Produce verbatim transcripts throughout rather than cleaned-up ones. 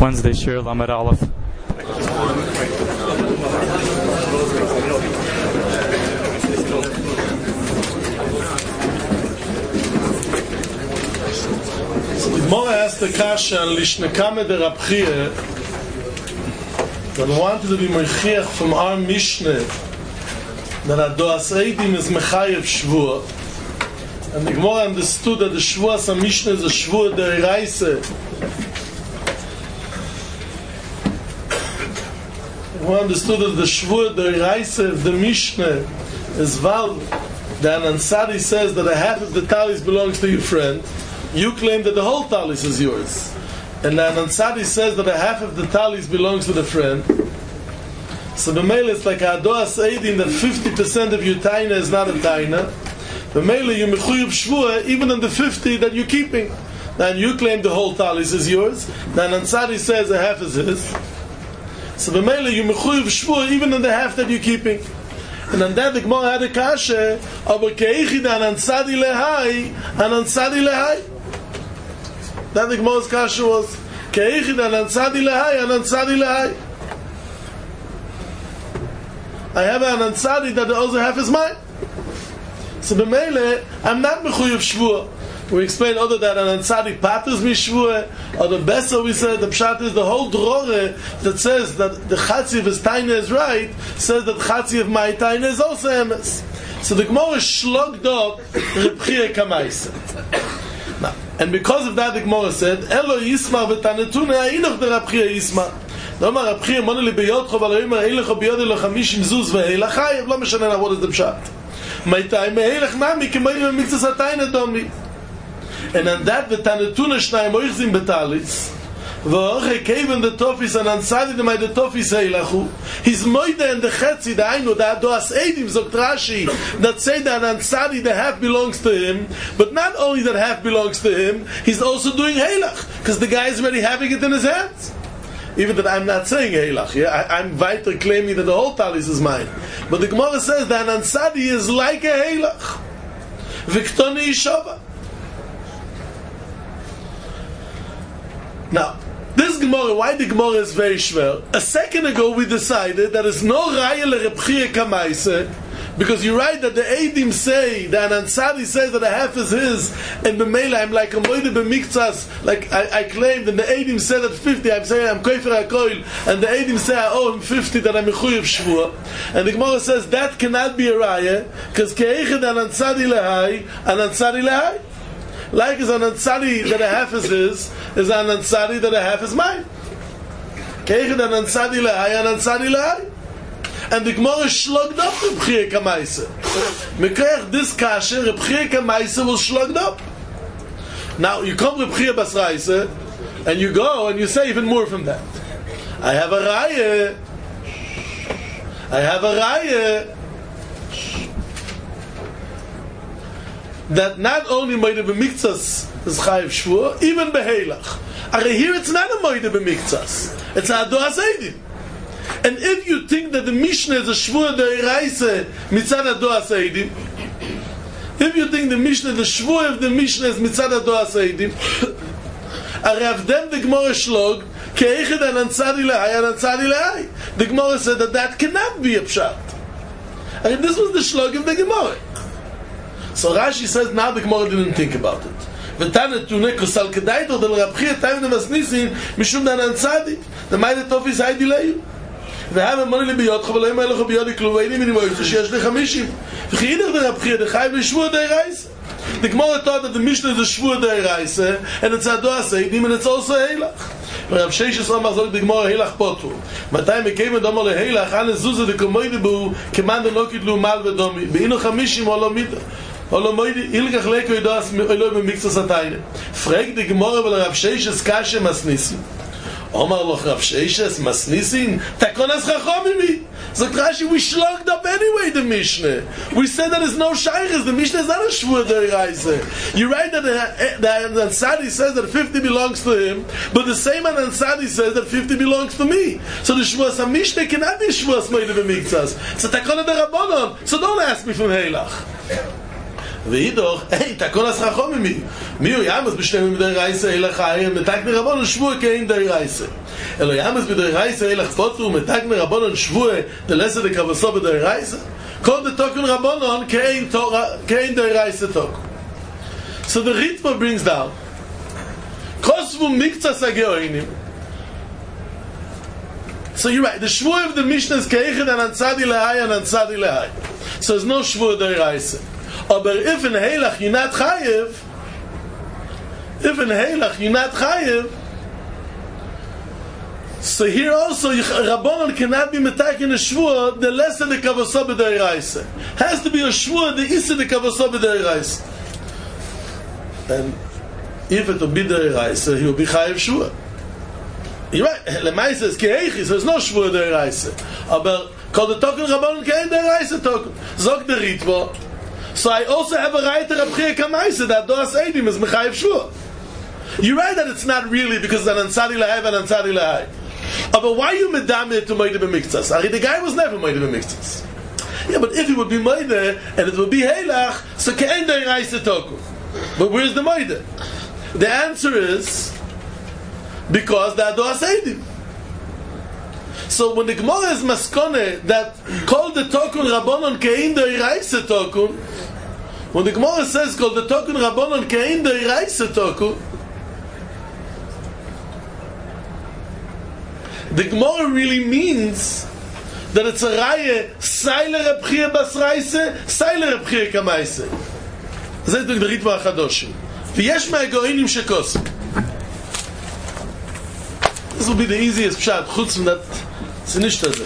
Wednesday Shir Lamed Aleph. Gemara asked the Kasha and Lishnekame de Rab Chia that wanted to be Mechiach from our Mishnah that Adoas Eidim is Mechayev Shvua, and the Gemara understood that the Shvuas of Mishnah is a Shvua Deiraisa. We understood that the Shvua Deiraisa of the Mishnah is Val. The Anansari says that a half of the talis belongs to your friend. You claim that the whole talis is yours. And the Anansari says that a half of the talis belongs to the friend. So the mail is like a Adoas Eidim that fifty percent of your taina is not a taina. The mail you mechuyub shvua even on the fifty that you're keeping. Then you claim the whole talis is yours. The Anansari says a half is his. So the mail you mechuyub shvua even on the half that you're keeping. And then that the Gemara had a kasha, aber keichid Anansari lehai, Anansari lehai. That the Gemara's kasha was keichid Anansari lehai, Anansari lehai. I have an Anansari that the other half is mine. So b'meile, I'm not mechuyev shvua. We explained other that an Anansari paters me shvua, or the besa we said, the pshat is the whole drore that says that the chatzi of his taina is right, says that chatzi of my taina is also emes. So the Gemara shlogged up Reb Chia Kamaisa. Now, and because of that the Gemara said, Elo yismar v'tanetune ha'inoch de Reb Chia yismar. Lomar Reb Chia mone li beyotcho v'aloymer ha'ilech b'yodeh lo chamishim zuz v'heilach chayev, lo mishaneh what is the pshat. My time ha'ilech nami k'moyim v'mitzvahs ha'taina domi. And on that the Tanetuna Shnayim Oichzim Betalis V'oche Keven the Tofis and Ansari the Maide Tofis Heilachu His Moide and the Chetzi the Ainu the Adoas Eidim Zogt Rashi that say that Ansari the half belongs to him, but not only that half belongs to him, he's also doing Heilach because the guy is already having it in his hands. Even that I'm not saying Heilach, yeah? I, I'm weiter claiming that the whole talis is mine, but the Gemara says that Ansari is like a Heilach Viktoni Yishova. Now, this Gemara, why the Gemara is very schwer? A second ago we decided that it's no Raya le Reb Chia Kamaisa, because you write that the Eidim say, the Anansari says that a half is his, and B'meila I'm like a Moide B'miktzas, like I, I claimed, and the Eidim say that fifty, I'm saying I'm Koifer HaKoil, and the Eidim say I owe him fifty, that I'm Mechuyev Shvua. And the Gemara says that cannot be a Raya, because Ke'echid Anansari lehai, Anansari lehai. Like is an Ansari that a half is his, is an Ansari that a half is mine. Keichid an Ansari lehai, an Ansari lehai. And the Gemara shlogged up Reb Chia Kamaisa. Mekrech this kasha, Reb Chia Kamaisa was shlogged up. Now you come Reb Chia Basraisa, and you go and you say even more from that. I have a raya. I have a raya. That not only Moide B'miktzas is Chayev Shvua, even Beheilach. Are here it's not a Moide B'miktzas. It's a Adoas Eidim. And if you think that the Mishnah is a Shvua Deiraisa mitzad Adoas Eidim, if you think the Mishnah, the Shvua of the Mishnah is mitzad Adoas Eidim, are Avdem the Gemara Shlog, Ke'echid Anansari lehai, Anansari lehai. The Gemara said that that cannot be a pshat. And this was the Shlog of the Gemara. So Rashi says now the Gemara didn't think about it. V'tanet tunekos al kedaito del Rab Chia taim nevasnisin mishum dan Ansari the Maide Tofis Haidi Leyu v'haven moni li biyotcha v'loim ha'elecha biyodi kluveinim minim oichta sheyesh lechamishim v'chi idach the Rab Chia the Chayev l'shvua deiraisa. The Gemara thought that the Mishnah is a shvua deiraisa and it's Adoas Eidim and it's also Heilach. Rav Sheshes Omar zog the Gemara Heilach potu. Matai mekeim et Omar leheilach ane zuzah de komoide bu keman de lokit lu mal v'domi be'inu chamishim olo mida. Frag the Gemara about Rav Sheshes kashe masnisin. Omar loch Rav Sheshes masnisin takonas chachomimi. So Rashi, we shlogged up anyway the Mishnah. We said that there's no shaykhs. The Mishnah is not a shvur deiraisa. You write that the, the Ansari says that fifty belongs to him, but the same Ansari says that fifty belongs to me. So the shvur Mishnah cannot be shvur Moide B'miktzas. So takona de Rabbanon. So don't ask me from Heilach. ואידוך, היי, תקול הסחחו ממי. מי הוא יאמס בשלם בדי רייסה אילך חיים, מתק מרבונן שבוע כאין די רייסה. אלו יאמס בדי רייסה אילך פוטו, מתק מרבונן שבוע, דלסה דקבסו בדי רייסה. כל דתוקן רבונן כאין די רייסה תוקו. So the Ritva brings down Kosvu Miktsas HaGeoinim. So you're right, the Shvuah of the Mishnah is Keichet and Antzadi Lehai and Antzadi Lehai. So there's no Shvuah Deiraisa. But if in Heilach you're not Chayev, if in Heilach you're not Chayev, so here also Rabbanon cannot be metaken a Shvuah the lesser the Kavosah B'Deiraisa. Has to be a Shvuah the Issa the Kavosah B'Deiraisa. And if it will be Deiraisa, he will be Chayev Shvuah. You're right. Lemai says Keichi, so there's no Shvuah Deiraisa. But called the Token Rabbanon Kein Deiraisa Token. Zog the Ritva. So I also have a right to Rabchia Kamaisa that Doas Eidim is Mechayev Shvuah. You're right that it's not really because it's an Ansadi Lahai and Ansadi Lahai. But why are you medameh to Moide B'Miktsas? Ari, the guy was never Moide B'Miktsas. Yeah, but if it would be Moide and it would be Heilach, so Kein Deiraisa Token. But where's the Moide? The answer is because the Adoas Eidim. So when the Gemara is maskone that called the Tokun Rabbanon Kein Deiraisa Tokun, when the Gemara says called the Tokun Rabbanon Kein Deiraisa Tokun, the Gemara really means that it's a Raya Seiler Abchir Basraise, Seiler Abchir Kamaise. זה את דריתווה החדושים ויש מהגאינים שקוסם. This will be the easiest pshat חוץ מן הסינישת הזה,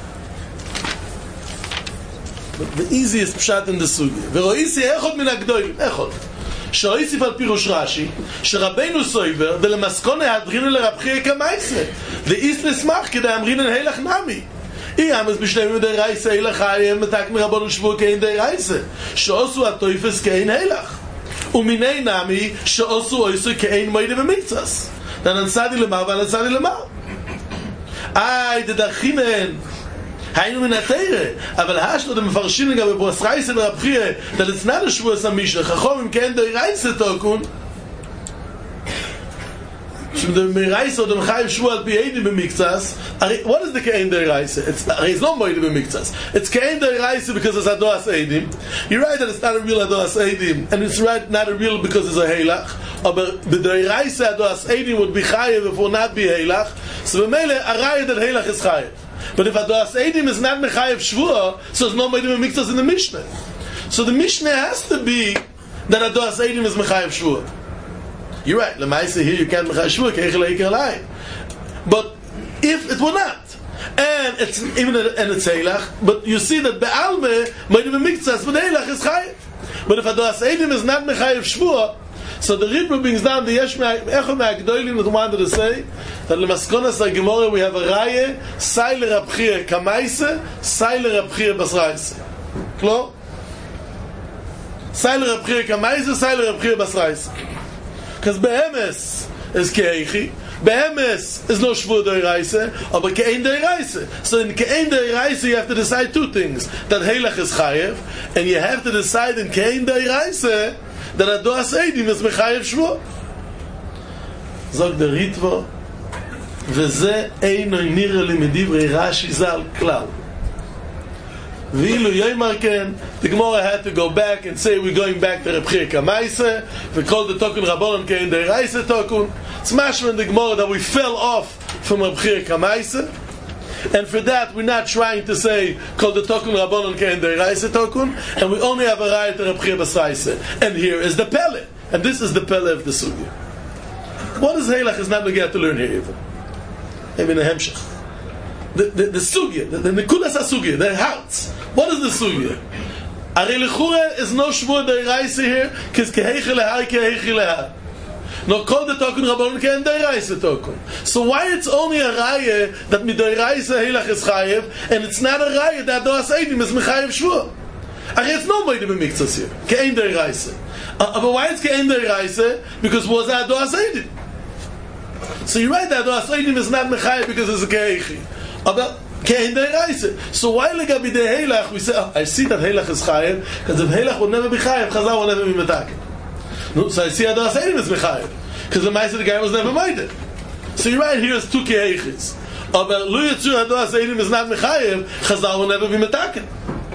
but the easiest pshat in the סוגיה. ורואיסי אחד מן הגדולים, אחד שאויסיף על פירוש רש"י שרבנו סויבר דלמסקון ההדרינו לרבחי כמייסה ואיס לסמך כדי אמרינן הילך נמי אי אמס בשלמים די רייסה הילך חיים מתק מרבון שבוע כאין די רייסה שעושו הטויפס כאין הילך ומיני נמי שעושו אויסו כאין מוידה במקצס דננסדי למר וננסדי למר איי דדרכינן היינו מן התירה אבל השלו דם מפרשים לגבי ברוס רייסה לרבחי דלצנד השבוע סמישה חכום אם כאין די רייסה תוקון the Meiraisa or the Mechayev Shvuah al Pi Eidim b'Miktsas. What is the Kein Deiraisa? It's it's not Moed b'Miktsas. It's Kein Deiraisa because it's Adoas Eidim. You're right that it's not a real Adoas Eidim, and it's right not a real because it's a Heilach. But the Deiraisa Adoas Eidim would be Chayev if it would not be Heilach. So b'meile Arayah that Heilach is Chayev. But if Adoas Eidim is not Mechayev Shvuah, so there's no Moed b'Miktsas in the Mishnah. So the Mishnah has to be that Adoas Eidim is Mechayev Shvuah. You're right. Lemaisa here you can't mechayev shvuah keichel eiker. But if it were not, and it's even a, and it's heilach, but you see that be'alme moed b'miktsas, but heilach is chayev. But if Adoas Eidim is not mechayev shvuah, so the Ritva brings down the yesh me'echol me'agdolim that wanted to say that lemaskonas ha'gemora we have a raya sailer abchir kamaise, sailer abchir basraise. Klo? Sailer abchir kamaise, sailer abchir basraise. Because Behemes is Keichi, Behemes is no Shvuah Deiraisa, but Kein Deiraisa. So in Kein Deiraisa you have to decide two things: that Heilach is Chayev, and you have to decide in Kein Deiraisa that Adoas Eidim is Mechayev Shvuah. Zog the Ritva, v'ze eino nira li medivrei Rashi zal klal. V'ilu yoymar ken, the Gemara had to go back and say we're going back to Reb Chir Kamaisa. We called the Tokun Rabbanon Kein Deiraisa Tokun. It's mashma in the Gemara that we fell off from Reb Chir Kamaisa, and for that we're not trying to say called the Tokun Rabbanon Kein Deiraisa Tokun, and we only have a right to Reb Chir Basraisa. And here is the Pele, and this is the Pele of the Sugya. What is Heilach is not going to get to learn here even. Maybe in the Hemshech. The, the, the sugya, the, the nekudas ha-sugya, the hearts. What is the sugya? Ari lechure is no shvuah deiraisa here, because keheichi lehar, keheichi lehar. No kol the tokun rabbanon kein deiraisa tokun. So why it's only a raya that mideiraisa heilach is chayev, and it's not a raya that Adoas Eidim is mechayev shvuah? Ari it's no moed b'miktsas here, kein deiraisa. Uh, but why it's kein deiraisa? Because was Adoas Eidim. So you're right that Adoas Eidim is not mechayev because it's a keheichi. But Kein deraisa. So why legabi the Heilach, we say, oh, I see that Heilach is chayev, because if Heilach will never be chayev, Chazal will never be metaken. No, so I see Adas Eidim is mechayev, because the Maisa the guy was never made. So you're right, here is two keichis. Aber Lu Yitzur Adas Eidim is not mechayev, Chazal will never be metaken.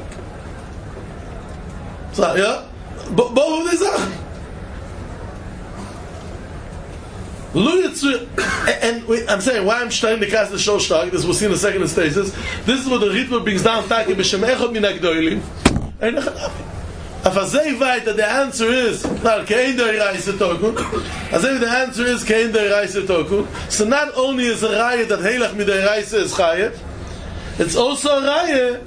So, yeah? Both of these are. Lu Yitzur, and wait, I'm saying why I'm trying to cast the show stark, this we'll see in the second stasis. This is what the Ritva brings down, Taki B'Shem Echad Min HaGdoilim. Ein Echad If I say right that the answer is well, Kein Deiraisa Tokun, I say the answer is Kein Deiraisa Tokun. So not only is a raya that Heilach Mideiraisa is chayev, it's also a raya.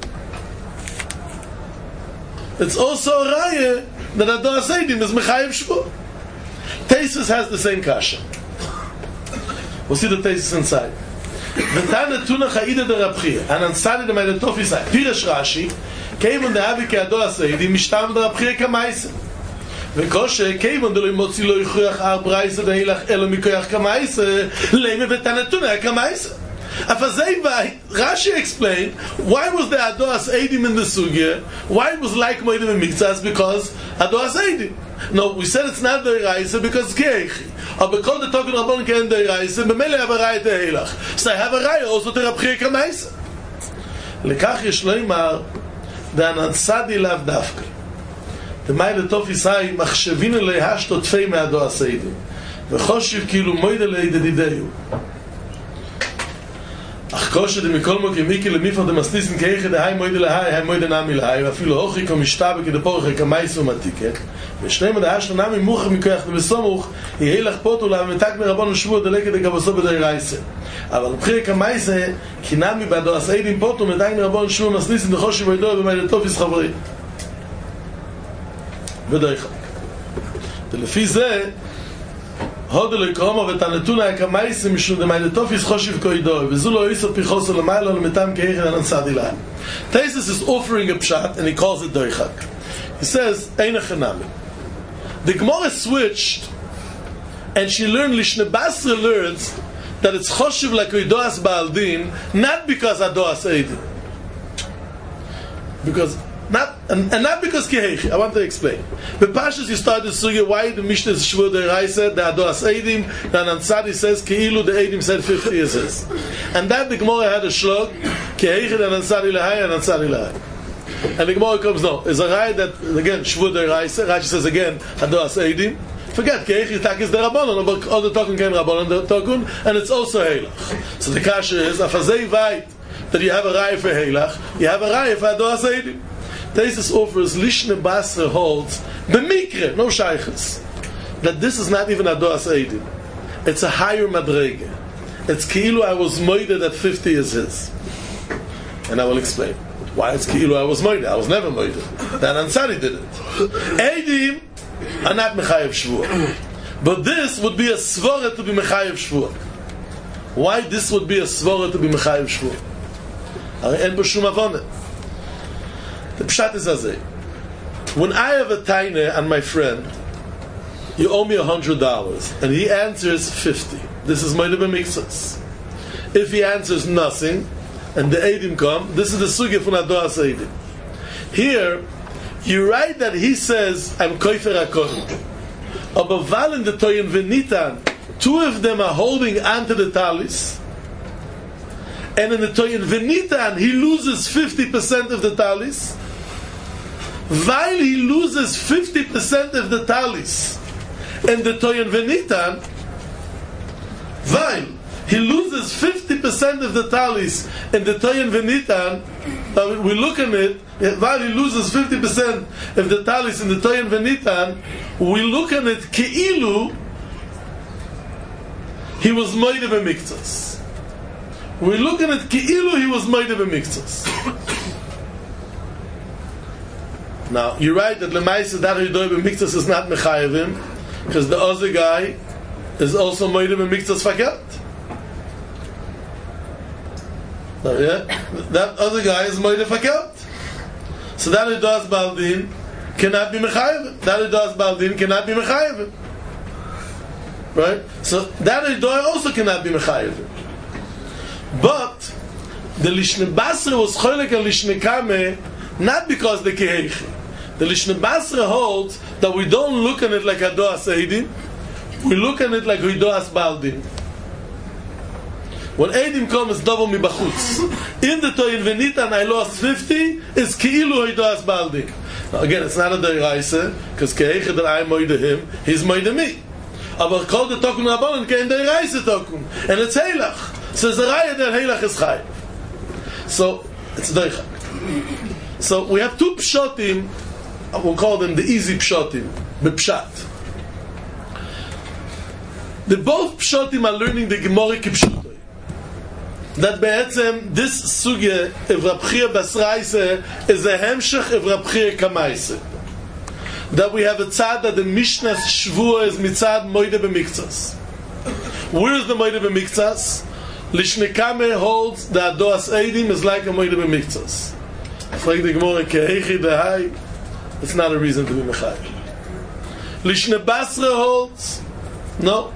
It's also a raya that Adas Eidim is mechayev shvua. Tesis has the same kasha. We'll see the tesis inside. V'tana tuna chayida de Rabchia, and ansari de meile tofi sai. Pirish Rashi. Kevon de havi ke Adas Eidim mishtam de Rabchia kamaisa. V'koshe kevon de lo imotzi lo yichuach ar braisa de Heilach elo mikoyach kamaisa leime v'tana tuna kamaisa. Afazei Rashi explained why was the Adas Eidim in the sugya? Why it was like Moedim and Mikzas? Because Adas Eidim. No, we said it's not the Reise because Keichi. Or because the Token Rabban can the Reise, but Mele have a Raya to Heilach. So I have a Raya also to Rabchia Kamaisa. Lekach yesh loimar the Anansadi lav dafka. The Maile Tofi Sai machshevin elei hashto tfei me Adas Eidim. V'choshiv kilu moide lei dedideyu. Ach koshe de mikol mo kemiki le mifon de masnisin keiche de hay moide le hay hay moide nami le hay afilo hochi kom ishtabe ke de porche kamais um atike ve shneim de hash nami much mikoach de besomuch hi helach potu la metak me rabon shvu de leke de gaboso be de reise aber bkhir kamais ki nami ba Adas Eidim potu metak me rabon shvu masnisin de khoshi moide be meine tofis khavri ve de de lefi ze hodle koma vetanetuna kamais mishun de meine tofis khoshiv koido vezulo iso pichos le mailo le metam keichen an sadila. Tesis is offering a pshat and he calls it doichak. He says ein chanami. The Gemara switched and she learned Lishne Basra learns that it's khoshiv like koidoas baaldin not because Adas Eidim, because not and, and not because Kehechi. I want to explain. The Pashas you start to see why the Mishnah is Shvur the Reise, the Adas Eidim, the Anansadi says Keilu the Eidim said fifty years, and that the Gemara had a shlog Kehechi the Anansadi lahai and Anansadi lahai, and the Gemara comes no. Is a raya that again Shvur the Reise. Rashi says again Adas Eidim. Forget Kehechi tak is the Rabbanon, but all the talking came Rabbanon the Tokun, and it's also Heilach. So the kasha is Afazei Vait that you have a raya for Heilach, you have a raya for Adas Eidim. Tesis offers Lishne Basra holds b'mikre, no shaykhs, that this is not even Adas Eidim. It's a higher madrege. It's keilu I was moided at fifty years his, and I will explain why it's keilu I was moided. I was never moided. Then Ansari did it. Eidim are not mechayev shvua, but this would be a svara to be mechayev shvua. Why this would be a svara to be mechayev shvua? Ari en b'shum avoneh. The pshat is azay. When I have a taina on my friend, you owe me a hundred dollars, and he answers fifty. This is moide b'mikzas. If he answers nothing, and the eidim come, this is the sugya from Adas Eidim. Here, you write that he says, "I'm koifer hakohen." Aber weil in the toyin v'nitan, two of them are holding onto the talis, and in the toyin v'nitan, he loses fifty percent of the talis. While he loses fifty percent of the talis and the toyin v'nitan, while he loses fifty percent of the talis and the toyin v'nitan, uh, we look at it, while he loses fifty percent of the talis and the toyin v'nitan, we look at it keilu he was moide b'miktzos. We look at it keilu he was moide b'miktzos. Now, you're right that Lemaisa that Hidoy b'miktzas is not Mechayevim, because the other guy is also Moedim b'miktzas Fakat. So, yeah, that other guy is Moedim Fakat. So that Hidoy Baldin cannot be Mechayevim. That Hidoy Baldin cannot be Mechayevim. Right? So that Hidoy also cannot be Mechayevim. But The Lishne Basra was choilek and Lishne Kame, not because the Keheichi. The Lishne Basra holds that we don't look at it like Hadoas Eidim, we look at it like Hadoas Baldim. When Eidim comes double mi bachutz, in the Toyin Venita and I lost fifty, is Ki'ilu Hadoas Baldim. Now again, it's not a Deiraisa, because Keheichi that I moide him, he's moide me. Aber called the Tokun Rabbanon kein Deiraisa Tokun, and it's Heilach. So it's a Raya that Heilach is Chayiv. So it's Deichak. So we have two pshatim, we'll call them the easy pshatim, b'pshat. The both pshatim are learning the Gemara kipshatoi. That be'etzem, this sugya of Rab Chia Basraise is a hemshech of Rab Chia Kamaise. That we have a tzad that the Mishnah's shvua is mitzad moide b'miktzas. Where is the moide b'miktzas? Lishne Kame holds that Hadoas Eidim is like a moide b'miktzas. It's like the Gemara Keheichi dehai. It's not a reason to be mechayil. Lishne Basra holds no.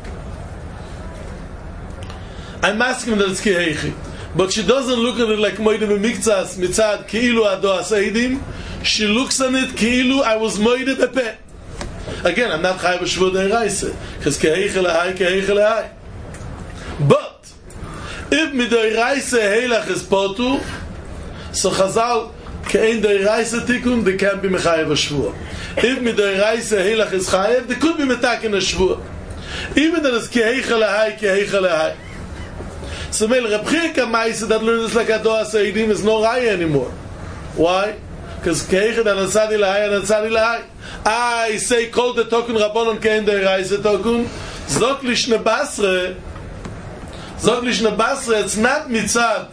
I'm asking that it's Keheichi, but she doesn't look at it like moide b'miktzas mitzad keilu Hadoas Eidim. She looks on it keilu I was moide b'peh. Again, I'm not chayav b'shvur deiraisa because Keheichi lehai Keheichi lehai. But if midoiraisa heilach is potu, so Chazal kein doiraisa tikun, they can't be mechayev a shvua. If midoiraisa heilach is chayev, they could be metakin a shvua. Even that is keheicha lehai, keheicha lehai. So Meil Rab Chia Kamaise that learns like Hadoas Eidim is no raya anymore. Why? Because keheicha and ansadi lehai and ansadi lehai. I say call the tokun rabbanon kein doiraisa tokun. Zok lishne basre. Zok lishne basre. It's not mitzad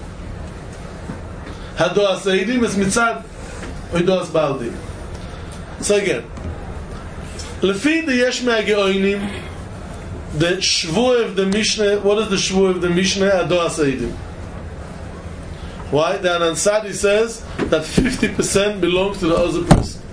Hadoas Eidim, it's mitzad Hadoas Baldim. So again, lefi the yesh me'ageoinim, the shvua of the Mishnah. What is the shvua of the Mishnah? Hadoas Eidim. Why? The Anansadi says that fifty percent belongs to the other person.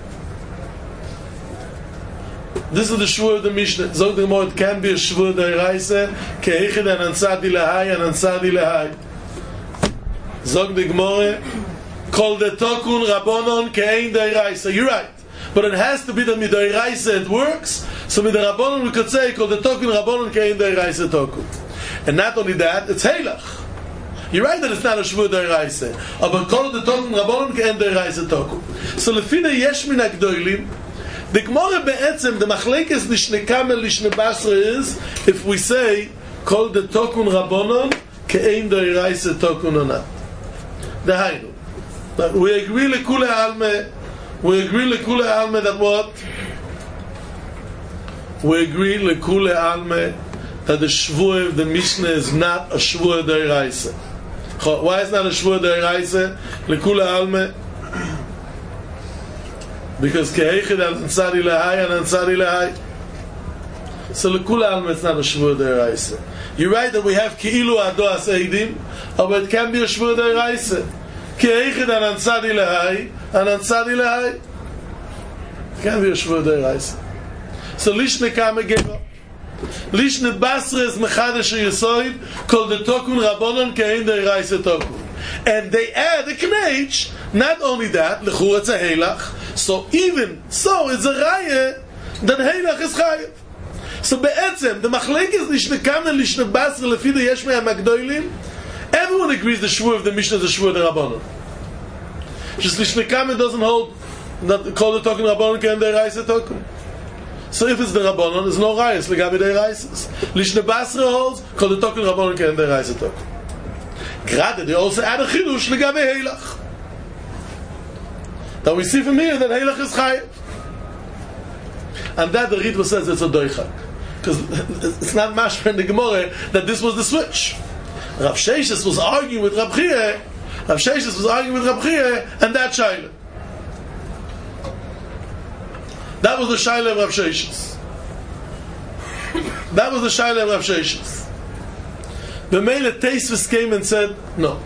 This is the shvua of the Mishnah. Zog the Gemara, it can be a shvua deiraisa, keheichi the Anansadi lehai, Anansadi lehai. Zog the Gemara, kol the tokun rabbonon kein deiraisa. You're right, but it has to be that midoiraisa it works. So with the rabbonon we could say kol the tokun rabbonon kein deiraisa tokun. And not only that, it's heilach. You're right that it's not a shvur deiraisa, but kol the tokun rabbonon kein deiraisa tokun. So lefina yesh min agdoilim. The Gemara be'etzem, the machlekes lishne kamel lishne basra is if we say kol the tokun rabbonon kein deiraisa tokun or not. Dahainu. We agree lekule alme. We agree lekule alme that what? We agree lekule alme that the shvua of the Mishnah is not a shvua deiraisa. Why is not a shvua deiraisa? Lekule alme. Because keheichi and ansari lehai and ansari lehai. So lekule alme it's not a shvua deiraisa. You're right that we have keilu Hadoas Eidim, but it can be a shvur deiraisa. Keheichi and ansari lehai and ansari lehai. It can be a shvur deiraisa. So lishne kame gave up. Lishne basra is mechadesh yesoid called the tokun rabbonon kein deiraisa tokun. And they add a kneich. Not only that, lechur it's a heilach. So even so, it's a raya that heilach is chayiv. So be'etzem, the machlek is lishne kame and lishne basra lefi the yesh me'am agdoilim. Everyone agrees the shvur of the Mishnah is the shvur of the rabbonon. Just lishne kame doesn't hold that called the tokun rabbonon kein deiraisa tokun. So if it's the rabbonon, there's no rayas legabe deiraisas. Lishne basra holds called the tokun rabbonon kein deiraisa tokun. Grade, they also add a chidush legabe heilach. That we see from here that heilach is chayiv. And that the Ritva says it's a doichak. Because it's not mashma in the Gemara that this was the switch. Rav Sheshes was arguing with Rab Chia. Rav Sheshes was arguing with Rab Chia, and that shaila. That was the shaila of Rav Sheshes. That was the shaila of Rav Sheshes. The Mele Teisvis came and said, no.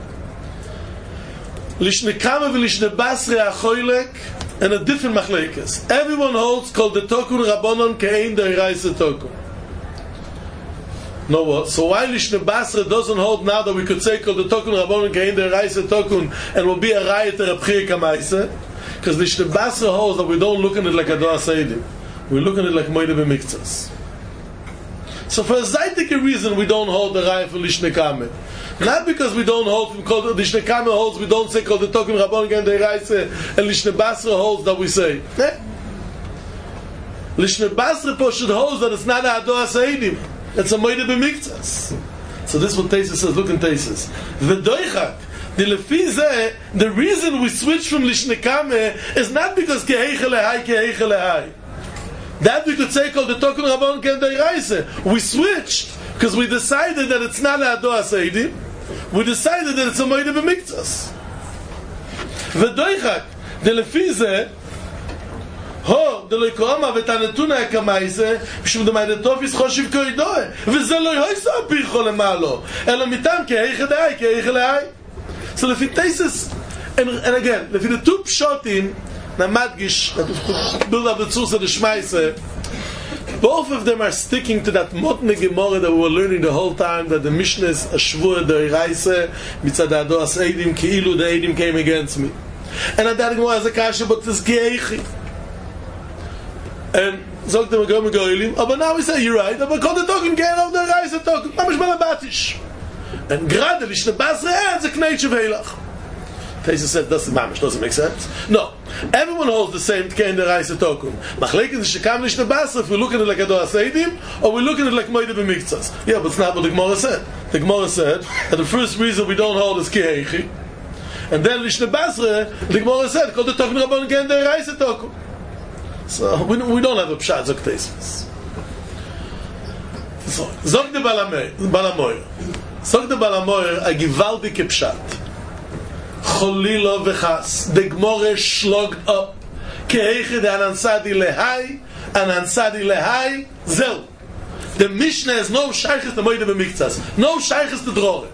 Lishne Kame v'lishne Basra achoylek, and a different machlekes. Everyone holds called the tokun rabbonon kein deiraisa tokun. No what? So why Lishne Basra doesn't hold now that we could say called the Tokun Rabbanon Kein the Reise Tokun and will be a riot to Rabchir Kamaise? Because Lishne Basra holds that we don't look at it like Adoa Seidim. We look at it like Moide B'Miktzas. So for a Zaitik reason we don't hold the riot for Lishne Kame. Not because we don't hold because Lishne Kame holds we don't say called the Tokun Rabbanon Kein the Reise and Lishne Basra holds that we say. Eh? Lishne Basra should hold that it's not Adoa Seidim. It's a Moide B'Miktzas. So this is what Tesis says. Look in Tesis. V'doichak. The lefize, the reason we switch from Lishne Kame is not because Keheiche Lehai, Keheiche Lehai. That we could say called the Tokun Rabbanon Kein Deiraise. We switched because we decided that it's not Adoa Seidim. We decided that it's a Moide B'Miktzas. V'doichak. The lefize, ho, the loikoma v'tanetuna ekamaise, b'shum d'mayde tofis choshiv koidoe, v'ze lo yoisa pircho lemalo, elo mitam keheiche dehai, keheiche lehai. So lefi Tesis, and, and again, lefi the two pshotim, na madgish, build up the tzurs of the Shmaise, both of them are sticking to that motne gemore that we were learning the whole time, that the Mishnah is a shvur deiraise, mitzad adoas eidim, ki'ilu the eidim came against me. And at that gemore has a kasha, but this keheiche. And sagt er, go Goyim, aber now we say, you're right, aber konnte Token gehen auf der Reise Token, mamisch balabatisch. And gerade, Lishne Basra, it's a Kneitche Velach. Tesis said, doesn't mamisch, doesn't make sense. No, everyone holds the same Tkein der Reise Token. Machleken is Shekam Lishne Basra, if we look at it like Adoa Seidim, or we look at it like Moide B'Miktzas. Yeah, but it's not what the Gemara said. The Gemara said that the first reason we don't hold is Keheichi, and then Lishne Basra, the Gemara said, called the Token Rabbanon Kein der Reise Token. So we, we don't have a pshat zok tesis. So zok de balamoyer, zok de balamoyer a gewaltige pshat. Cholilo v'chas, the Gemara shlogged up. Keheiche de anansadi lehai, anansadi lehai, zel. The Mishnah has no shayches to Moide B'Miktzas, no shayches to Drore.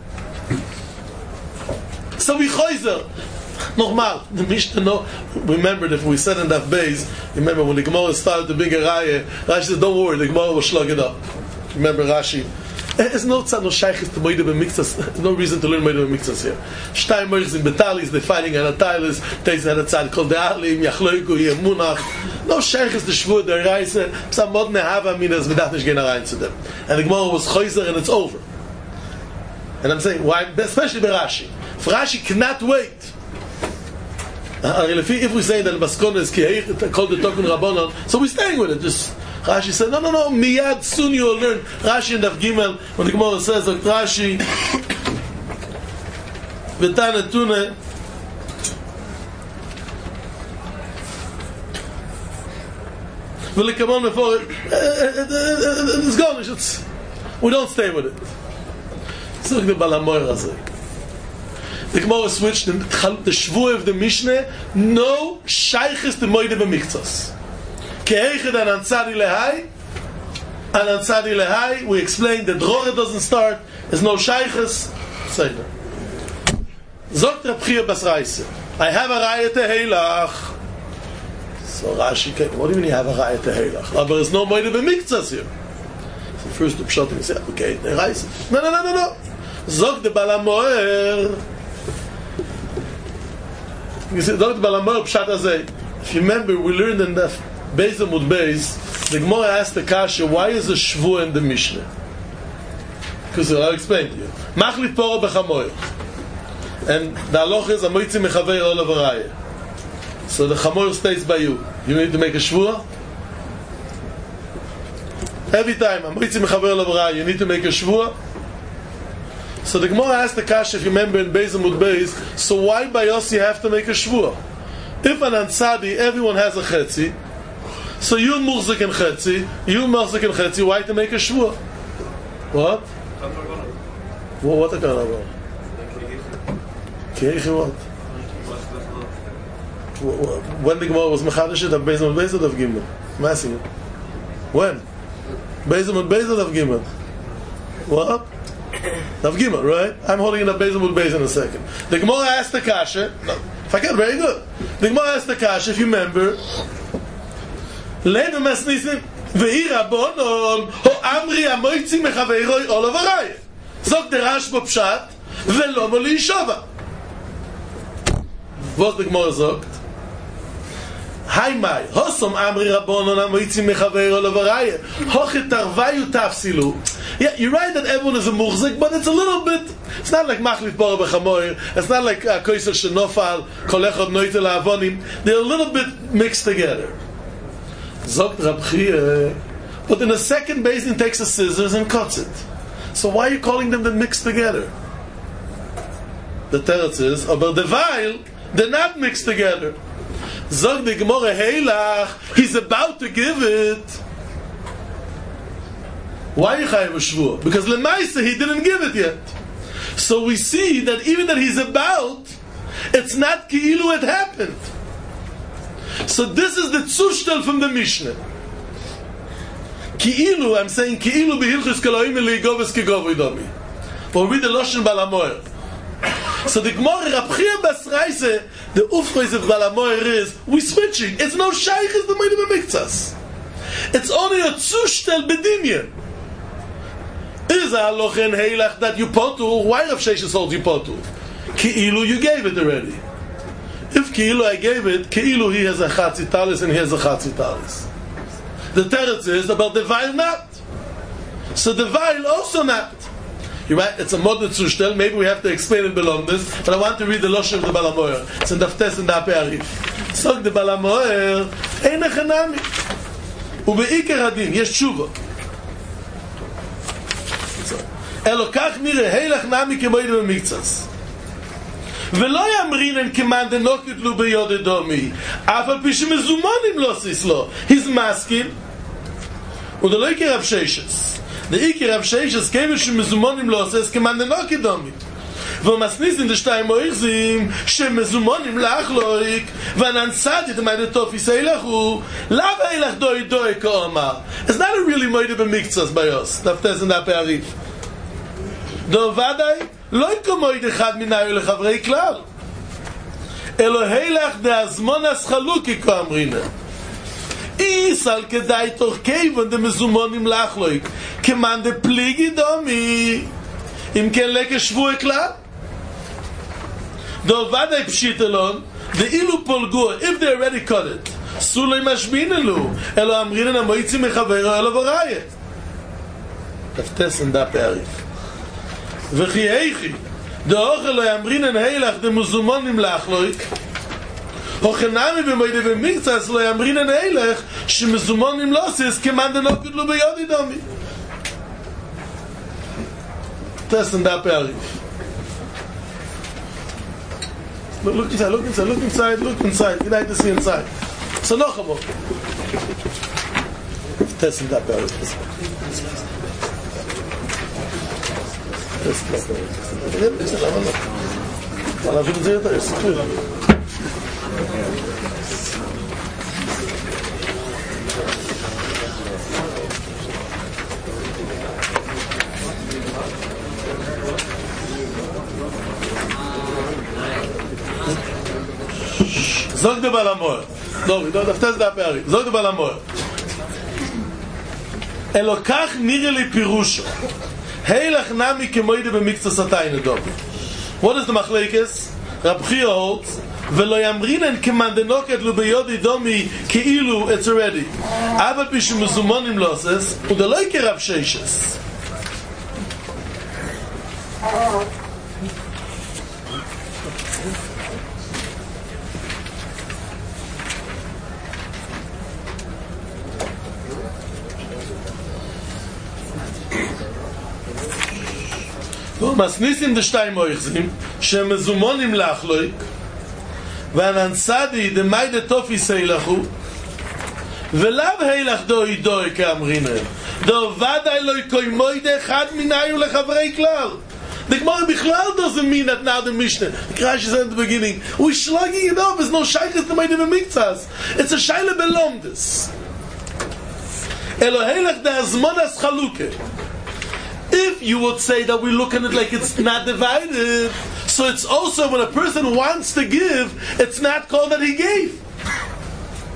So we choizer. Nochmal, the Mishnah, no, remember that we said in that base, remember when the Gemara started the bigger Raya, Rashi said, don't worry, the Gemara will slug it up. Remember Rashi? There's no tzad, no shaykhis to Moide B'Miktzas, there's no reason to learn Moide B'Miktzas here. Shtay Moichs in Betalis, they're fighting on a Tailis, Teis had a tzad called the Alim, Yachloiku, Yemunach, no shaykhis to Shvur, the Reise, some modern Hava Minas, we dacht nicht gehen rein to them. And the Gemara was choizer and it's over. And I'm saying, why, especially by Rashi. For Rashi cannot wait. If we say that Maskona is Keheiche, called the Tokun Rabbanon, so we're staying with it. Just Rashi said, no, no, no, miyad, soon you will learn. Rashi in Daf Gimel, when the Gemara says, like Rashi, V'tanetune, V'likamon before it's gone. It's, we don't stay with it. So the Balamoyer Hazek. The Gemara switched the, the shvur of the Mishnah. No shayches to Moide B'Miktzas. Keheiche dan ansadi lehai, and ansadi lehai. We explained that Drore doesn't start. There's no shayches. Say that. Zogt Reb Chia Bas Reise. I have a raya to Heilach. So Rashi, what do you mean you have a raya to Heilach? But there's no Moide B'Miktzas here. So first the pshat he said, okay, the Reise. No, no, no, no, no. Zogt the Balamoyer. You see, Doctor Balamoyer Pshat Hazeh. If you remember, we learned in the Beis Amud Beis, the Gemara asked the Kasha, why is a Shvur in the Mishnah? Because I'll explain to you. Machlit Poro B'Chamoyer. And the halacha is, Amoitzi Mechaveir Olav Arayeh. So the Chamoyer stays by you. You need to make a Shvur? Every time, Amoitzi Mechaveir Olav Arayeh, you need to make a Shvur? So the Gemara asked the Kasha, if you remember in Beis Amud Beis, so why by us you have to make a shvur? If an ansadi, everyone has a chetzi, so you murzik and chetzi, you murzik and chetzi, why to make a shvur? What? What, what are you about? Keiche what? When the Gemara was mechadish it, Beis Amud Beis or Daf Gimel? I'm asking you. When? Beis Amud Beis or Daf Gimel? What? Daf Gimel, right? I'm holding it up Beis Amud Beis in a second. The Gemara asked the Kasha, no, if I get very good. The Gemara asked the Kasha, if you remember, Ve'ira bonon ho amri amoitzi mechaveiroi olav araya. Zog der Rashba pshat velo mo liishova. Was the Gemara sagt? Hai mai, hosom amri rabbonon amoitzi mechaveiroi olav araya. Hoche tarvayu tafsilu. Yeah, you're right that everyone is a muhzik, but it's a little bit. It's not like machlif bora b'chamoyer. It's not like koiser shenofal kol echad noitel avonim. They're a little bit mixed together. Zogt Rab Chia, but in the second basin takes a scissors and cuts it. So why are you calling them then mixed together? The teretz is, aber the vile, they're not mixed together. Zogt the Gemara Heilach, he's about to give it. Why Chayav Shvuah? Because Lemaisa he didn't give it yet. So we see that even that he's about, it's not Ki'ilu it happened. So this is the Zushtel from the Mishnah. Ki'ilu, I'm saying Ki'ilu b'hilchus kaloim eligoves kegovoi domi. But we read the Loshen Balamoyer. So the Gemara Rab Chia Bas Reise, the Ufchois of Balamoyer is, we're switching. It's no Shaykh, it's the Moedim HaMiktzas. It's only a Zushtel b'dimyan. Is a halochen heilach that you potu? Why Rav Sheshes holds you potu? Ki'ilu, you gave it already. If Ki'ilu I gave it, Ki'ilu he has a chatzitalis and he has a chatzitalis. The teretz is about the Vail not. So the Vail also not. You're right, it's a modern Zushtel. Maybe we have to explain it below this, but I want to read the Loshen of the Balamoyer. It's in Daftes and Dape Arif. So the Balamoyer, Ein echanami. Ube'iker hadin, yesh tshuva. אלוקח נראה הילך נמי כמויד במקצס ולא ימרינן כמן דנוקת לו ביוד אדומי אף על פי שמזומונים לא סיס לו he's masking ודלא יקר רב ששס דאיקר רב ששס כיוון שמזומונים לא סיס כמן דנוקת אדומי ומסניסים דשתיים מויכזים שמזומונים לאחלויק ואננסתי דמייד תופיס הילכו לאו הילך דוי דוי כאומר it's not a really מויד במקצס ביוס דפתס אין דפי עריף דו ודאי לא יקומויד אחד מנהיו לחברי כלל אלוהי לך דהזמון הסחלוקי כאמרינה איסל כדאי תוך כיוון דמזומונים לאחלויק כמן דפליגי דומי אם כן לקשבו הכלל דו ודאי פשיט אלון דאילו פולגו if they already cut it סולי משבינלו אלו אמרינן המויצי מחברו אלו בראיה תפתס עמדה פעריף וכי היכי דאוכל לא יאמרינן הילך דמוזומונים לאחלויק הוכנמי במוידי במקצס לא יאמרינן הילך שמזומונים לא סיס כמן דנוקת לו ביודי דומי תסן דה פעריף look inside, look inside, look inside, look inside כדאי to see inside so no חמור תסן דה פעריף Das ist das. Das aber noch. Weil er will sehr da ist. Sag der Balamoyer. Doch, du darfst das da Perry. Sag der Balamoyer. Elokach nire li pirusho. Heilach nami kemoide b'miktzas atayne dobi. What is the machlekes? Rab Chia holds, velo yamrinen keman denoket lu beyodi domi keilu it's already. Aval pishu mezumonim loses, udaloi ke Rab Sheshes. מסניסים דשתיים מויכזים שמזומונים לאחלויק ואננסדי דמי דתופי סילחו ולאו הילך דוי דוי כאמרינם דו ודאי לא יקוי מויד אחד מנהיו לחברי כלל the Gemara בכלל doesn't mean that now the Mishnah the Krash is at the beginning we're slugging it off there's no shaykhs to made in the miktzas it's a shayle belomdes elo heilach de azmonas chaluke. If you would say that we look at it like it's not divided, so it's also when a person wants to give, it's not called that he gave.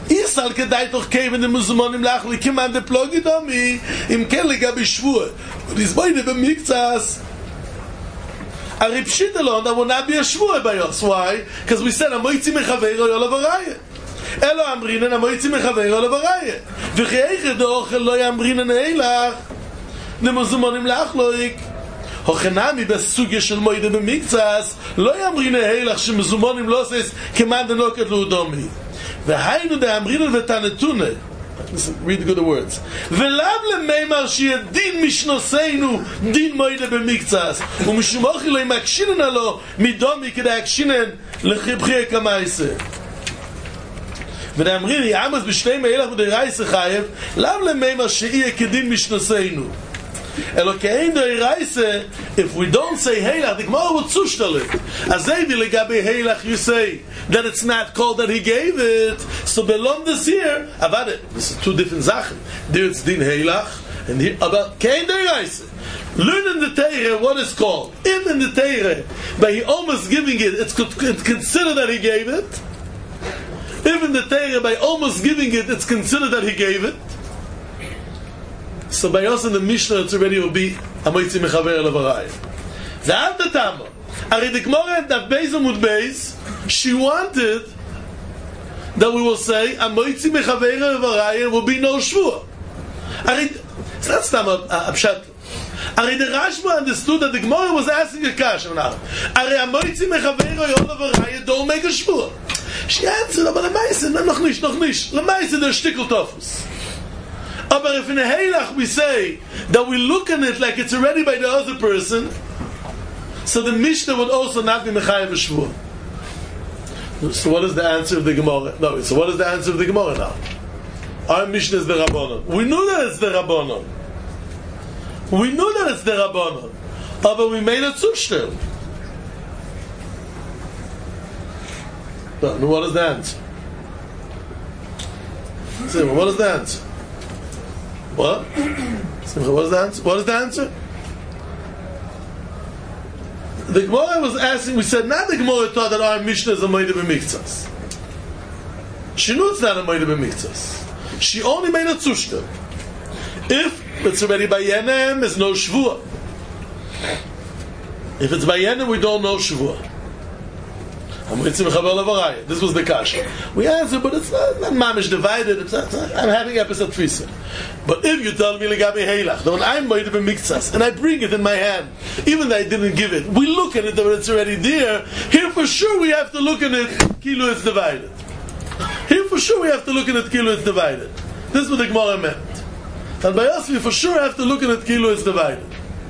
Isal kedai toch keven de muzumonim lachli kiman de plogi domi im ken legabi shvua. Und is boyde b'miktsas. A ripshit alone that will not be a shvua by us. Why? Because we said amoitzi mechaveiro yolav araya. Elo amrinen amoitzi mechaveiro yolav araya. V'cheiche dochel lo yamrinen eilach. De muzumonim lachloik. Hochenami besugya shel moide b'miktsas lo yamrinen eilach shemuzumonim lo says kiman de noket lo domi. V'hainu de amrinen v'tanetune. Listen, read the good words. V'lav lemeimar shi'e din mishnoseinu din moide b'miktsas u'mishumochi lo yimakshinen alo midomi k'da yakshinen lechibchie kamaise. V'damrin yamas b'shtei me'elach v'dei reise chayev lav lemeimar shi'e kedin mishnoseinu Elokein dei reise, if we don't say Heilach, the Gemara would zushtale. Azay vi legabe Heilach, you say that it's not called that he gave it. So belong this here, about it. This is two different Sachen. There it's din Heilach, and here about kein dei reise. Learn in the Teire what is called. If in the Teire, by he almost giving it, it's considered that he gave it. If in the Teire, by almost giving it, it's considered that he gave it. So by us in the Mishnah, it's already will be Amoitzi Mechaver Levarayim. Zahav the Tama. Ari the Gemara and Daf Beis Amud Beis, she wanted that we will say Amoitzi Mechaver Levarayim will be no Shvua. Ari, it's not Tama Abshat. Ari the Rashba understood that the Gemara was asking a question now. Ari Amoitzi Mechaver Levarayim don't make a Shvua. She answered, but Lamaisa, noch nicht, noch nicht. Lamaisa, there's Shtickle Tofus. But if in a Heilach we say that we look at it like it's already by the other person, so the Mishnah would also not be Mechayev Shvua. So what is the answer of the Gemara? No, so what is the answer of the Gemara now? Our Mishnah is the Rabbanon. We knew that it's the Rabbanon. We knew that it's the Rabbanon. But we made it Zushtel. No, what is the answer? So, what is the answer? What? What is the answer? What is the answer? The Gemara was asking, we said, not the Gemara thought that our Mishnah is a Moide B'Miktsas. She knew it's not a Moide B'Miktsas. She only made a Zushta. If it's already by Yenem, it's no Shvua. If it's by Yenem, we don't know Shvua. This was the kasha. We answer, but it's not, not mamish divided. It's not, I'm having episode Trisa. But if you tell me legabe Heilach, then I'm Moide B'Miktsas and I bring it in my hand, even though I didn't give it, we look at it when it's already there. Here for sure we have to look at it. Kilo is divided. Here for sure we have to look at it. Kilo is divided. This is what the Gemara meant. And by us we for sure have to look at it. Kilo is divided.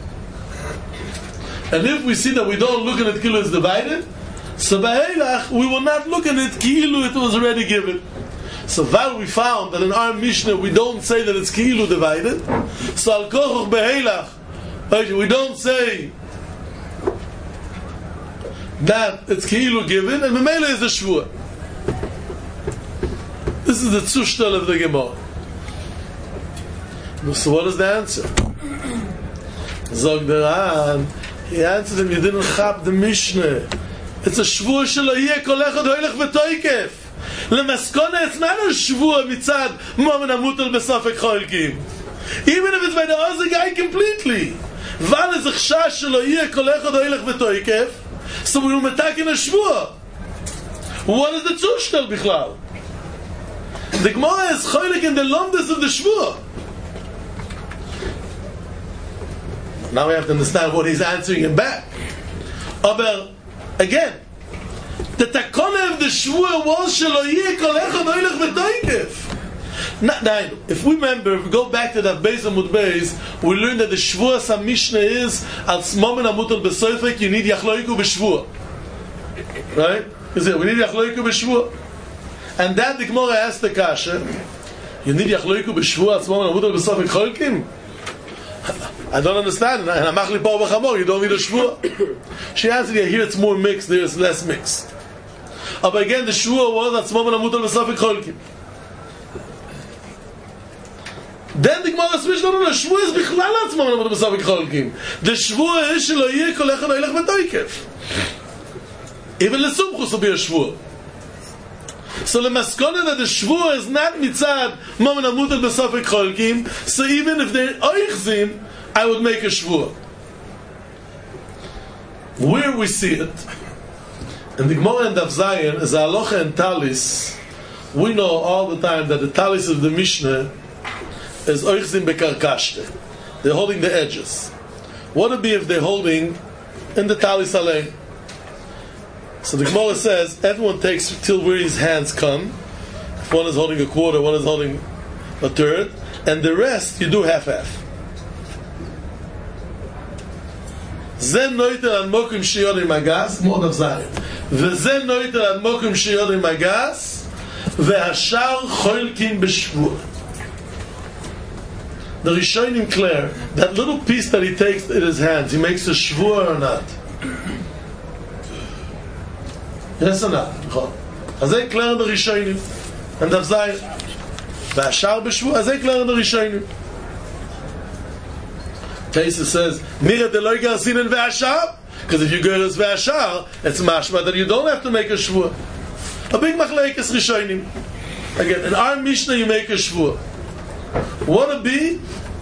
And if we see that we don't look at it, Kilo is divided. So by Heilach, we will not look at it ki'ilu it was already given. So while we found that in our Mishnah we don't say that it's ki'ilu divided, so al kochuch beheilach, we don't say that it's ki'ilu given, and Memele is a shvua. This is the tzushtel of the Gemara. So what is the answer? Zog der Ran, he answered him, you didn't chap the Mishnah. It's a shvua shelo yeh kol echad hoilech v'toikef. Lemaskona, it's not a shvua mitzad momen amutal besofek cholkim. Even if it's by the other guy completely. Val is a chshash shelo yeh kol echad hoilech v'toikef. So we will metak in a shvua. What is the tzushtel bichlal? The Gemara is choilek in the lomdes of the shvua. Now we have to understand what he's answering him back. Aber again, the takona of the shvua was shelo yeh kol echad hoilech v'toikef. If we remember, if we go back to that Beis Amud Beis, we learned that the shvua some Mishnah is al momen amutal b'soifek. You need yachloiku b'shvua, right? Is it? We need yachloiku b'shvua, and then the Gemara asked the kasha. You need yachloiku b'shvua al momen amutal b'soifek cholkim. I don't understand. And amachli po b'chamor, you don't need a shvua. She answered, yeah, here it's more mixed, there it's less mixed. But again, the shvua was atzmom and amutal b'safek cholkim. Then the Gemara switched, no, no, no, shvua is bichlal atzmom and amutal b'safek cholkim. The shvua is shelo yeh kol echad hoilech v'toikef. Even l'sumchus will be a shvua. So the maskona that the shvua is not mitzad momen amutat besofik cholkim. So even if they're oichzim, I would make a shvua. Where we see it, in the Gemara and Daf Zayin, is a halacha and talis. We know all the time that the talis of the Mishnah is oichzim bekarkashte. They're holding the edges. What would be if they're holding in the talis alein? So the Gemara says everyone takes till where his hands come. If one is holding a quarter, one is holding a third, and the rest you do half-half. Zen noitel ad mokum sheyod im magas, mod of zayin. V'zen noitel ad mokum sheyod im magas, ve'ashar cholkin b'shvua. The Rishonim clear that little piece that he takes in his hands, he makes a shvua or not? Yes or not? As they clear in the Rishonim, and Daf Zayin, ve'ashar b'shvua. As they clear in the Rishonim. Taisa says, Mira de loy garsinen ve'ashar, because if you go as ve'ashar, it's mashma that you don't have to make a shvua. A big machlekes Rishonim. Again, in our Mishnah you make a shvua. What would be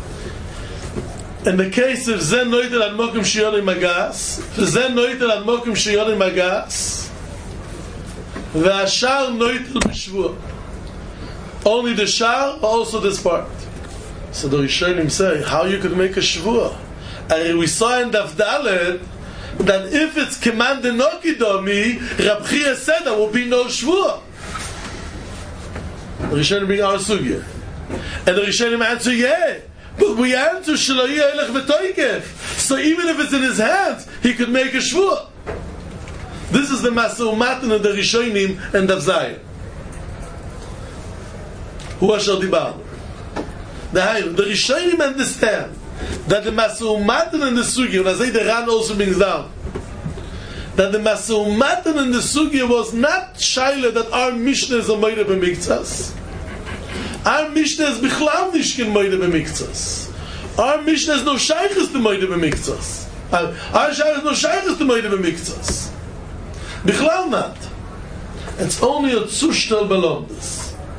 in the case of zen noitel ad mokum sheyod im magas, zen noitel ad mokum sheyod im magas, ve'ashar noitel b'shvua. Only the shar, or also this part? So the Rishonim say, how you could make a shvua? And we saw in Daf Dalet that if it's commanded nokidomi, Rab Chia said there will be no shvua. The Rishonim bring our sugya. And the Rishonim answer, yeah. But we answer, Shelo yeh elech v'toikef. So even if it's in his hands, he could make a shvua. This is the Masur Matan of the Rishonim and Daf Zayin. Hu asher dibarnu. The, the Rishonim understand that the Masur Matan and the Sugya, and I say the Ran also brings down, that the Masur Matan and the Sugya was not Shaila that our Mishnah is a Moide B'Miktzas. Our Mishnah is Bichlav Nishkin Moide B'Miktzas. Our Mishnah is no Shaykhis to Moide B'Miktzas. Our Shaykhis is no Shaykhis to Moide B'Miktzas. Bichlav not. It's only a Tzushtel Belomdes.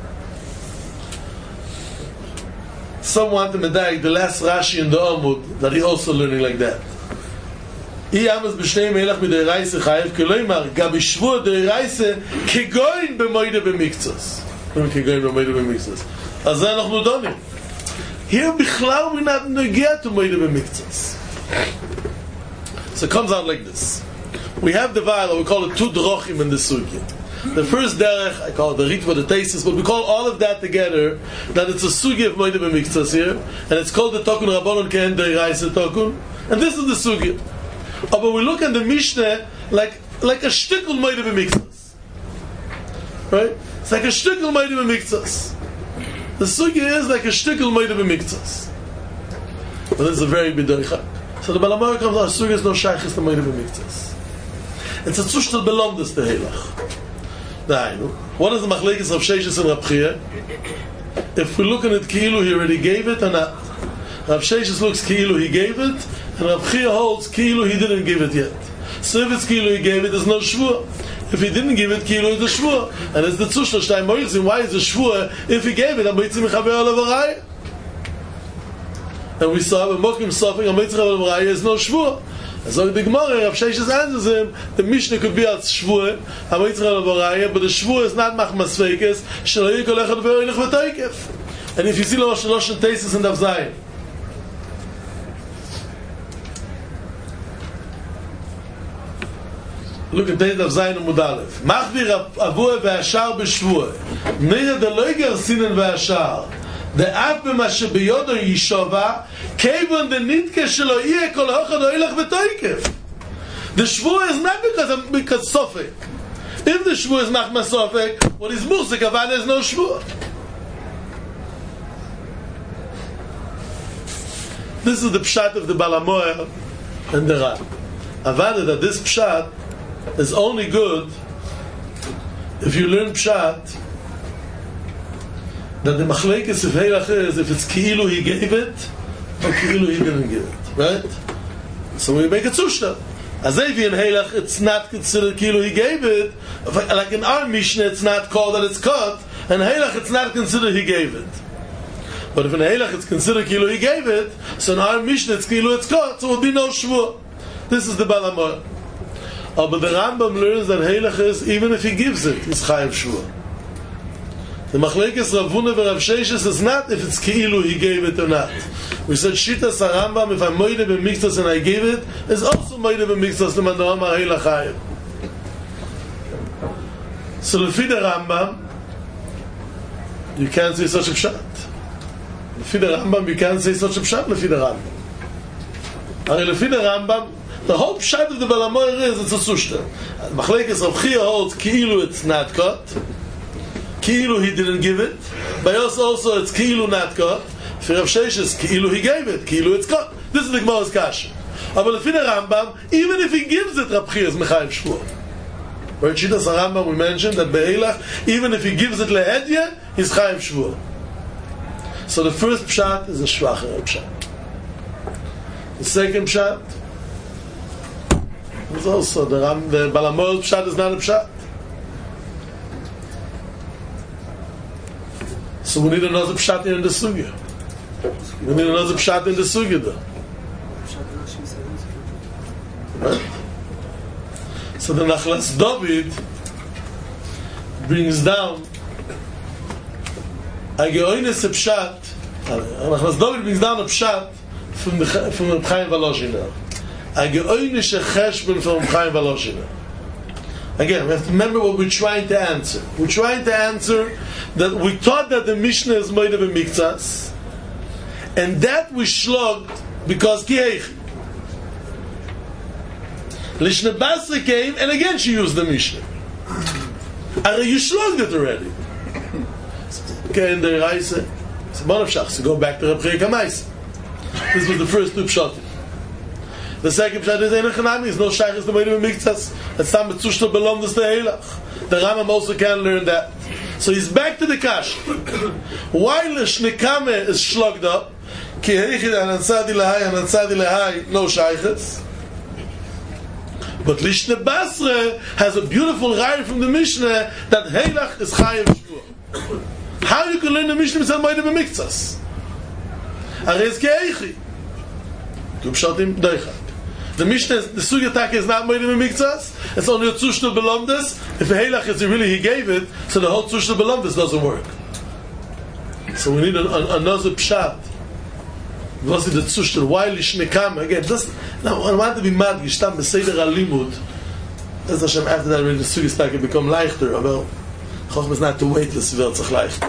Some want to medayik the last Rashi in the Amud that he also learning like that. I amas b'shnei melech b'deiraisa chayev keloimar gabi shvua deiraisa kegoin b'moide b'miktzos. Kegoin b'moide b'miktzos. As that אנחנו donim. Here bichlal we not negea to moide b'miktzos. So it comes out like this. We have the vayla, we call it two drochim in the sugya. The first derech, I call it the ritva, the tesis, but we call all of that together, that it's a sugya of Moide B'Miktzas here, and it's called the Tokun Rabbanon Ken Deiraisa Tokun, and this is the sugya. Oh, but we look at the Mishnah like like a shtickle Moide B'Miktzas. Right? It's like a shtickle Moide B'Miktzas. The sugya is like a shtickle Moide B'Miktzas. But this is a very big derech. So the Balamor comes out, sugya is no shaykhis to Moide B'Miktzas. It's a tzushtel belomdes the helach. What is the machlekes of Sheshes and Rab Chia? If we look at it ki'ilu he already gave it or not. Rav Sheshes looks ki'ilu he gave it, and Rab Chia holds ki'ilu he didn't give it yet. So if it's ki'ilu he gave it, there's no shvua. If he didn't give it, ki'ilu is a shvua. And it's the tzushtel shtayim moitzim. Why is it shvua? If he gave it, amoitzim mechaber alav araya. And we saw when Mokim suffering, amoitzim mechaber alav araya is no shvua. So the Gemara, Rav Sheshes answers him, the Mishnah could be as shvua, but the shvua is not machmas feikes, shelo yeh kol echad ve'oilech v'toikef. And if you see Losh Losh and Tesis and Daf Zayin, look at Daf Zayin and Mudalev. Machvir avua ve'ashar b'shvua, nira de loy garsinen ve'ashar, the af b'mashe b'yodo yishova, kevon the nitke shelo yeh kol echad ve'oilech v'toikef. The shvua is not because of, because sofek. If the shvua is machmas sofek, what is mursik avan is no shvua. This is the pshat of the Balamoer and the Ran. Avada that this pshat is only good if you learn pshat that the machlekes of Heilach is if it's ki'ilu he gave it or ki'ilu he didn't give it, right? So we make a tzushta. As if in Heilach it's not considered kilo he gave it, like in our Mishnah it's not called that it's cut, and Heilach it's not considered he gave it. But if in Heilach it's considered kilo he gave it, so in our Mishnah it's kilo it's cut, so it will be no shvua. This is the Baal HaMoed. Oh, but the Rambam learns that Heilach is, even if he gives it, he's chayav shvua. The Machlekes Rav Huna and Rav Sheshes is not if it's keilu he gave it or not. We said Shitas HaRambam, if I'm moide b'miktos and I gave it, is also moide b'miktos l'man do'amar Heilach chayav. So lefi the Rambam, you can't say such a pshat. Lefi the Rambam, you can't say such a pshat. Lefi the Rambam. And lefi the Rambam, the whole pshat of the Baal HaMoed is it's a sushta. Machlekes Rav Chia holds keilu it's not cut. Keilu he didn't give it. By us also it's keilu not cut. For Rav Sheshes, keilu he gave it. Keilu it's cut. This is the Gemara's kasha. But lefi the Rambam, even if he gives it, Rav Chia is mechayev shvua. Where in Shitas HaRambam we mentioned that be'elach, even if he gives it lehedya, he's chayev shvua. So the first pshat is a shvacher pshat. The second pshat is also the Ram, the Baal HaMoed pshat is not a pshat. So we need another pshat here in the sugya. We need another pshat in the sugya though. Right? So the Nachlas David brings down a geoines a pshat. Nachlas David brings down a pshat from the from the Chaim Volozhiner. A geoines a cheshbon from Chaim Volozhiner. Again, we have to remember what we're trying to answer. We're trying to answer that we thought that the Mishnah is made of a mikzas, and that we shlogged because kiheich. Lishna Basra came, and again she used the Mishnah. And you shlogged it already. Okay, in the Reise, it's a bonus shach, so go back to Reb Chia Kamaisa. This was the first two pshatim. The second pshat is Ein Chanami, is no shaykh is the made of a mikzas. It's time to zushto belong this to Heilach. The Rambam also can learn that. So he's back to the kash. Why Lishnikame is shlogged up? Ki heichid anatzadi lahai, anatzadi lahai, no shaykhs. But Lishna Basra has a beautiful raya from the Mishnah that Heilach is chayav shvua. How you can learn the Mishnah without made of a mikzas? Arez ki heichi. Tu pshatim doichak. The Mishnah, the Sugya Taka is not made in a mikzas. It's only a Tzushta Belomdes. If a Heilach is really he gave it, so the whole Tzushta Belomdes doesn't work. So we need a, a, another pshat. Was it the Tzushta? Why Lishmekam? Again, just now I want to be mad. Gishtam Beseder Alimud. As Hashem after that, really the Sugya Taka become leichter. Well, Chochmah is not to wait. This will sich leichter.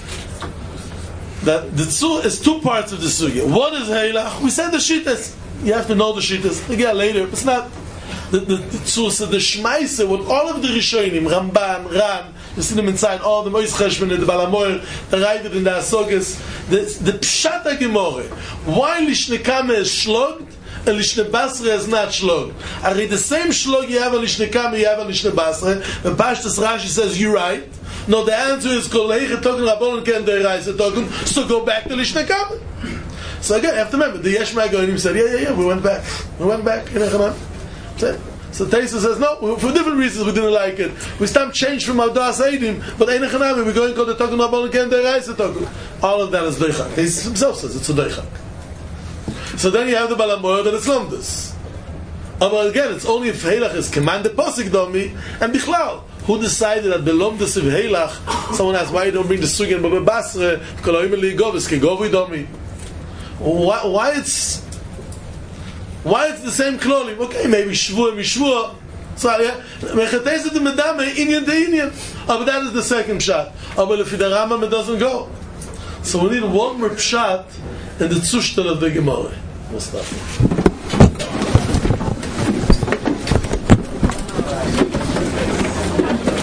That the Tzu is two parts of the Sugya. What is Heilach? We said the Shittas. You have to know the shittas. Again, later. It's not the the the, the Shmaisa with all of the Rishonim, Ramban, Ran. You see them inside all the Mois Cheshbon, the Baal HaMoed, the Ravid, and the Asogas. The the Pshat Gemore. Why Lishnekame is shlogged and Lishne Basra is not shlogged? Are the same shlog you have on Lishnekame, you have on Lishne Basra? The Pashtas Rashi says you're right. No, the answer is Koleiche Token Rabbanon Ken Deiraisa Token. So go back to Lishnekame. So again, you have to remember, the Yeshma Goyim said, yeah, yeah, yeah, we went back. We went back. So, so Taisa says, no, for different reasons we didn't like it. We stopped change from Avdas Eidim, but Ein Chanami, we're going to go to Token Rabbanon Ken Deiraisa Token. All of that is Deichak. He himself says it's a Deichak. So then you have the Baal HaMoed that it's Lomdus. But again, it's only if Heilach is commanded Posik Domi, and Bichlal. Who decided that belong to Siv Heilach? Someone asked, why you don't bring the Sugi and Baba Basra? Koloim Eli Govis, Kegovi Domi. Why, why it's why it's the same klolim? Okay, maybe shvua mishvua. So yeah, mechates the medame inyan de inyan. Oh, but that is the second pshat. Oh, but if the Rambam it doesn't go. So we need one more pshat in the tzushtel of the Gemara. We'll stop.